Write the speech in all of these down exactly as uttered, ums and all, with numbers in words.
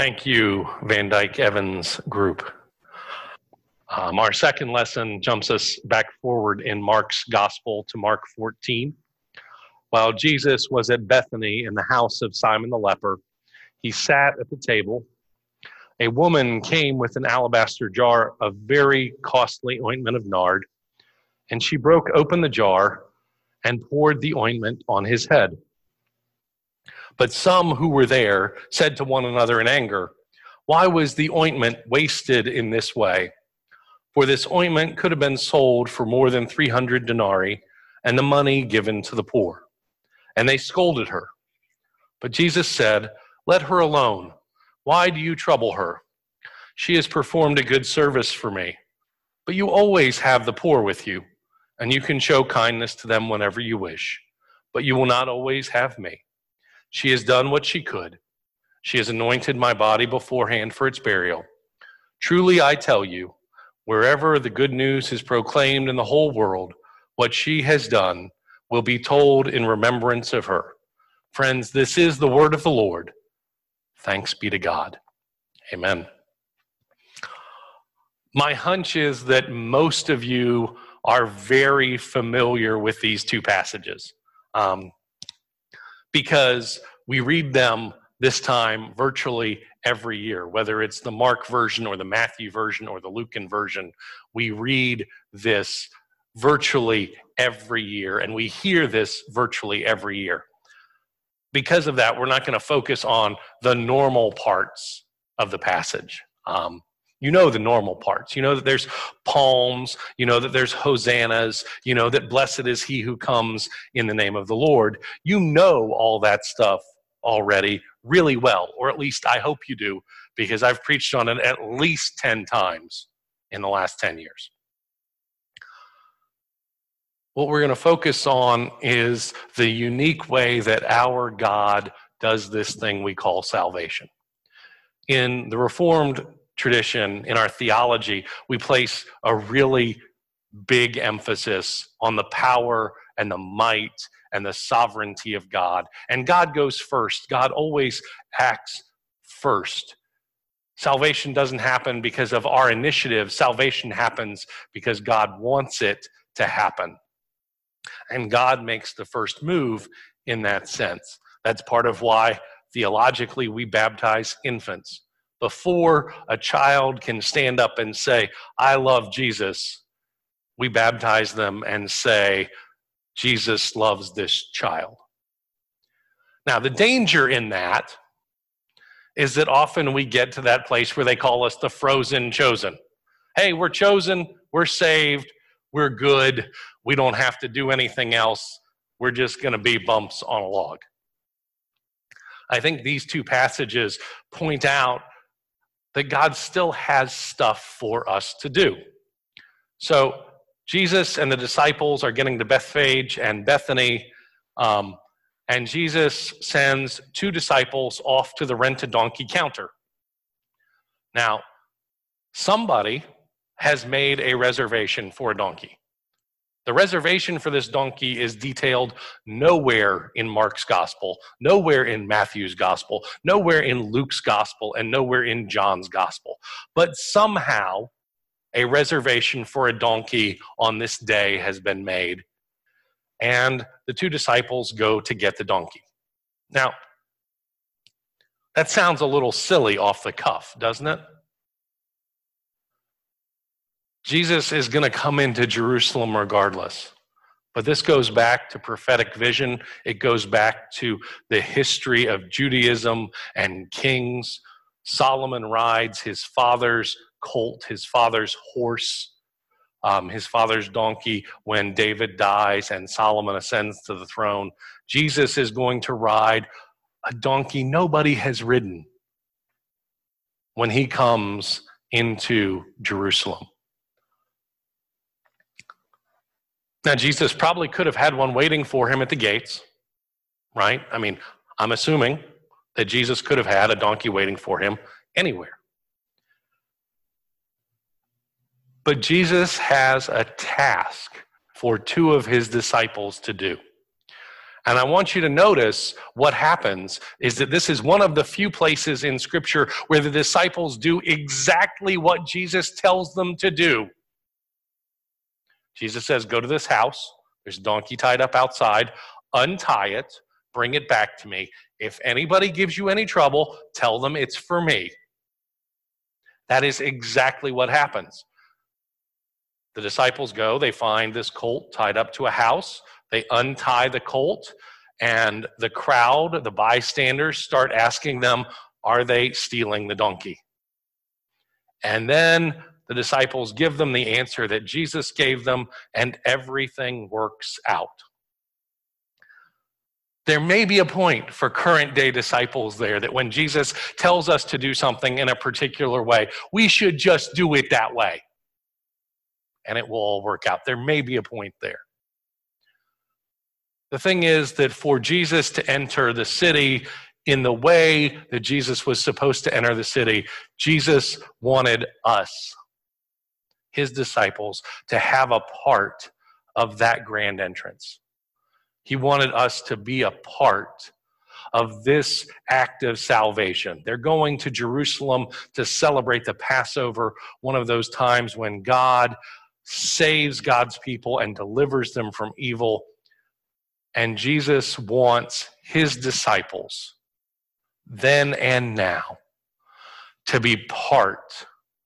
Thank you, Van Dyke Evans Group. Um, our second lesson jumps us back forward in Mark's Gospel to Mark fourteen. While Jesus was at Bethany in the house of Simon the leper, he sat at the table. A woman came with an alabaster jar of very costly ointment of nard, and she broke open the jar and poured the ointment on his head. But some who were there said to one another in anger, "Why was the ointment wasted in this way? For this ointment could have been sold for more than three hundred denarii and the money given to the poor." And they scolded her. But Jesus said, "Let her alone. Why do you trouble her? She has performed a good service for me. But you always have the poor with you, and you can show kindness to them whenever you wish. But you will not always have me. She has done what she could. She has anointed my body beforehand for its burial. Truly I tell you, wherever the good news is proclaimed in the whole world, what she has done will be told in remembrance of her." Friends, this is the word of the Lord. Thanks be to God. Amen. My hunch is that most of you are very familiar with these two passages um, because we read them this time virtually every year, whether it's the Mark version or the Matthew version or the Lucan version. We read this virtually every year, and we hear this virtually every year. Because of that, we're not going to focus on the normal parts of the passage. Um, you know the normal parts. You know that there's palms. You know that there's hosannas. You know that blessed is he who comes in the name of the Lord. You know all that stuff already really well, or at least I hope you do, because I've preached on it at least ten times in the last ten years. What we're going to focus on is the unique way that our God does this thing we call salvation. In the Reformed tradition, in our theology, we place a really big emphasis on the power and the might and the sovereignty of God. And God goes first. God always acts first. Salvation doesn't happen because of our initiative. Salvation happens because God wants it to happen. And God makes the first move in that sense. That's part of why theologically we baptize infants. Before a child can stand up and say, "I love Jesus," we baptize them and say, "Jesus loves this child." Now, the danger in that is that often we get to that place where they call us the frozen chosen. Hey, we're chosen, we're saved, we're good, we don't have to do anything else, we're just going to be bumps on a log. I think these two passages point out that God still has stuff for us to do. So Jesus and the disciples are getting to Bethphage and Bethany, um, and Jesus sends two disciples off to the rent-a-donkey counter. Now, somebody has made a reservation for a donkey. The reservation for this donkey is detailed nowhere in Mark's gospel, nowhere in Matthew's gospel, nowhere in Luke's gospel, and nowhere in John's gospel. But somehow, a reservation for a donkey on this day has been made, and the two disciples go to get the donkey. Now, that sounds a little silly off the cuff, doesn't it? Jesus is going to come into Jerusalem regardless. But this goes back to prophetic vision. It goes back to the history of Judaism and kings. Solomon rides his father's colt, his father's horse, um, his father's donkey when David dies and Solomon ascends to the throne. Jesus is going to ride a donkey nobody has ridden when he comes into Jerusalem. Now, Jesus probably could have had one waiting for him at the gates, right? I mean, I'm assuming that Jesus could have had a donkey waiting for him anywhere. But Jesus has a task for two of his disciples to do. And I want you to notice what happens is that this is one of the few places in Scripture where the disciples do exactly what Jesus tells them to do. Jesus says, go to this house. There's a donkey tied up outside. Untie it. Bring it back to me. If anybody gives you any trouble, tell them it's for me. That is exactly what happens. The disciples go. They find this colt tied up to a house. They untie the colt, and the crowd, the bystanders, start asking them, are they stealing the donkey? And then the disciples give them the answer that Jesus gave them, and everything works out. There may be a point for current day disciples there that when Jesus tells us to do something in a particular way, we should just do it that way, and it will all work out. There may be a point there. The thing is that for Jesus to enter the city in the way that Jesus was supposed to enter the city, Jesus wanted us, his disciples, to have a part of that grand entrance. He wanted us to be a part of this act of salvation. They're going to Jerusalem to celebrate the Passover, one of those times when God saves God's people and delivers them from evil. And Jesus wants his disciples, then and now, to be part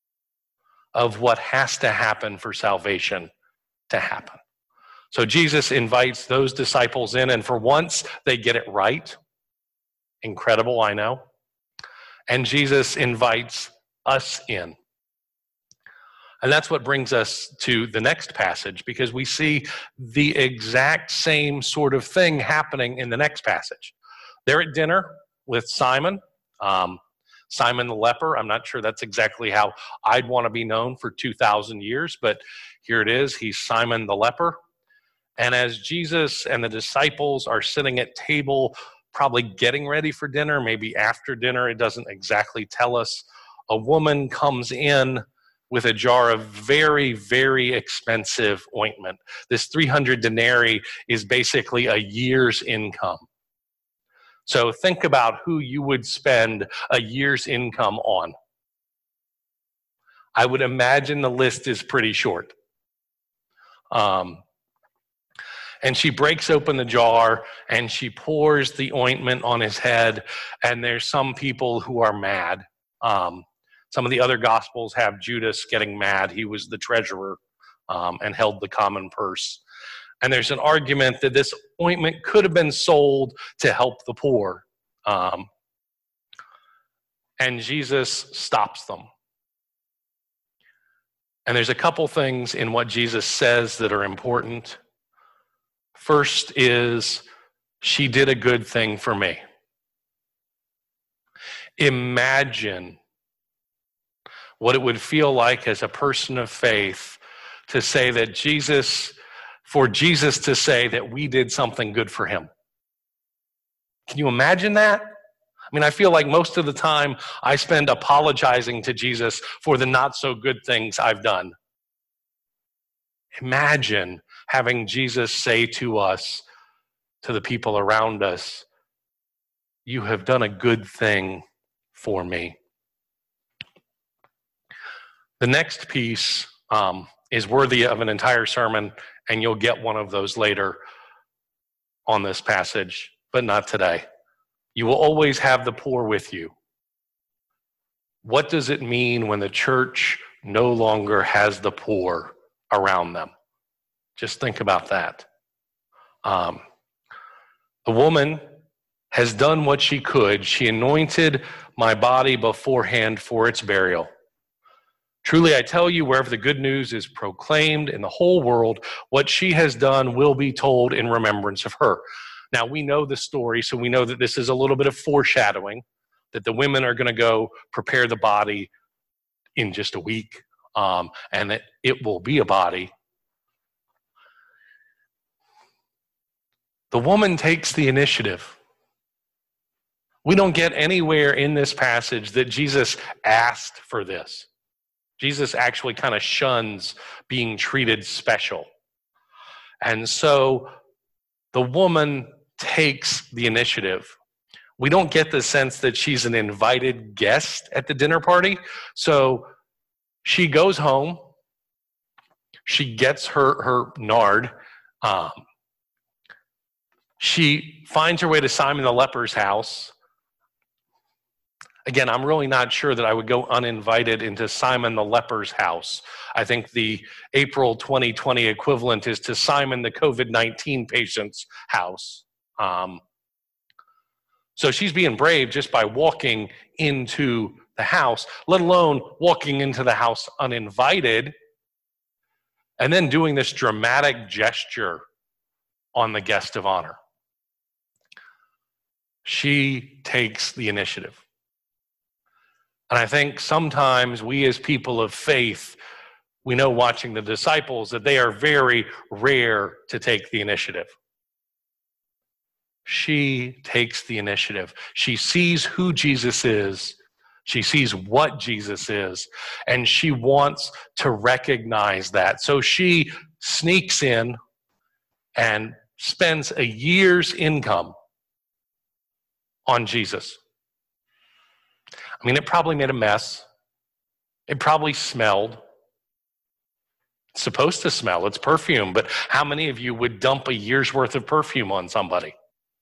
of what has to happen for salvation to happen. So Jesus invites those disciples in, and for once, they get it right. Incredible, I know. And Jesus invites us in. And that's what brings us to the next passage, because we see the exact same sort of thing happening in the next passage. They're at dinner with Simon, um, Simon the leper. I'm not sure that's exactly how I'd want to be known for two thousand years, but here it is. He's Simon the leper. And as Jesus and the disciples are sitting at table, probably getting ready for dinner, maybe after dinner, it doesn't exactly tell us, a woman comes in with a jar of very, very expensive ointment. This three hundred denarii is basically a year's income. So think about who you would spend a year's income on. I would imagine the list is pretty short. Um, and she breaks open the jar and she pours the ointment on his head, and there's some people who are mad. Um, Some of the other Gospels have Judas getting mad. He was the treasurer um, and held the common purse. And there's an argument that this ointment could have been sold to help the poor. Um, and Jesus stops them. And there's a couple things in what Jesus says that are important. First is, she did a good thing for me. Imagine what it would feel like as a person of faith to say that Jesus, for Jesus to say that we did something good for him. Can you imagine that? I mean, I feel like most of the time I spend apologizing to Jesus for the not so good things I've done. Imagine having Jesus say to us, to the people around us, you have done a good thing for me. The next piece um, is worthy of an entire sermon, and you'll get one of those later on this passage, but not today. You will always have the poor with you. What does it mean when the church no longer has the poor around them? Just think about that. Um, the woman has done what she could. She anointed my body beforehand for its burial. Truly, I tell you, wherever the good news is proclaimed in the whole world, what she has done will be told in remembrance of her. Now, we know the story, so we know that this is a little bit of foreshadowing, that the women are going to go prepare the body in just a week, um, and that it will be a body. The woman takes the initiative. We don't get anywhere in this passage that Jesus asked for this. Jesus actually kind of shuns being treated special. And so the woman takes the initiative. We don't get the sense that she's an invited guest at the dinner party. So she goes home. She gets her, her nard. Um, she finds her way to Simon the leper's house. Again, I'm really not sure that I would go uninvited into Simon the leper's house. I think the April twenty twenty equivalent is to Simon the COVID nineteen patient's house. Um, so she's being brave just by walking into the house, let alone walking into the house uninvited, and then doing this dramatic gesture on the guest of honor. She takes the initiative. And I think sometimes we as people of faith, we know watching the disciples that they are very rare to take the initiative. She takes the initiative. She sees who Jesus is. She sees what Jesus is. And she wants to recognize that. So she sneaks in and spends a year's income on Jesus. I mean, it probably made a mess. It probably smelled. It's supposed to smell. It's perfume. But how many of you would dump a year's worth of perfume on somebody?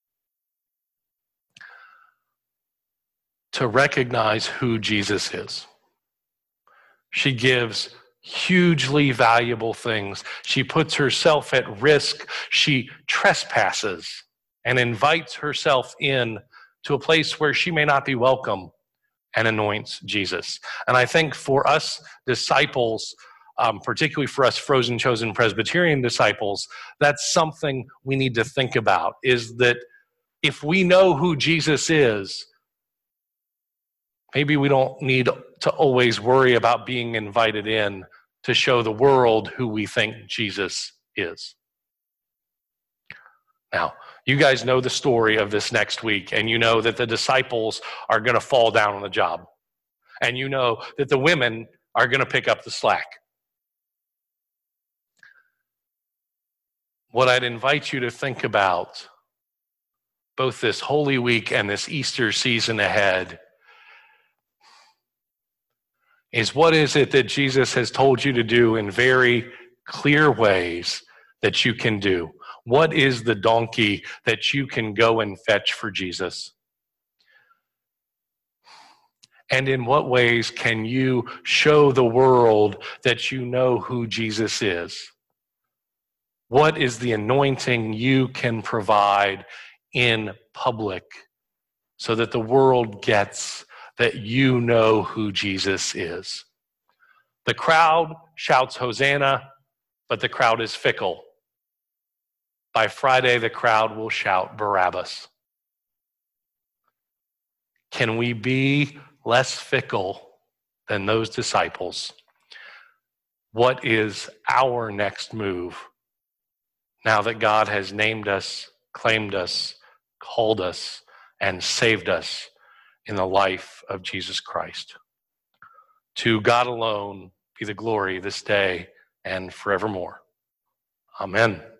To recognize who Jesus is. She gives hugely valuable things. She puts herself at risk. She trespasses and invites herself in to a place where she may not be welcome and anoints Jesus. And I think for us disciples, um, particularly for us Frozen Chosen Presbyterian disciples, that's something we need to think about, is that if we know who Jesus is, maybe we don't need to always worry about being invited in to show the world who we think Jesus is. Now, you guys know the story of this next week, and you know that the disciples are going to fall down on the job. And you know that the women are going to pick up the slack. What I'd invite you to think about, both this Holy Week and this Easter season ahead, is what is it that Jesus has told you to do in very clear ways that you can do? What is the donkey that you can go and fetch for Jesus? And in what ways can you show the world that you know who Jesus is? What is the anointing you can provide in public so that the world gets that you know who Jesus is? The crowd shouts Hosanna, but the crowd is fickle. By Friday, the crowd will shout Barabbas. Can we be less fickle than those disciples? What is our next move now that God has named us, claimed us, called us, and saved us in the life of Jesus Christ? To God alone be the glory this day and forevermore. Amen.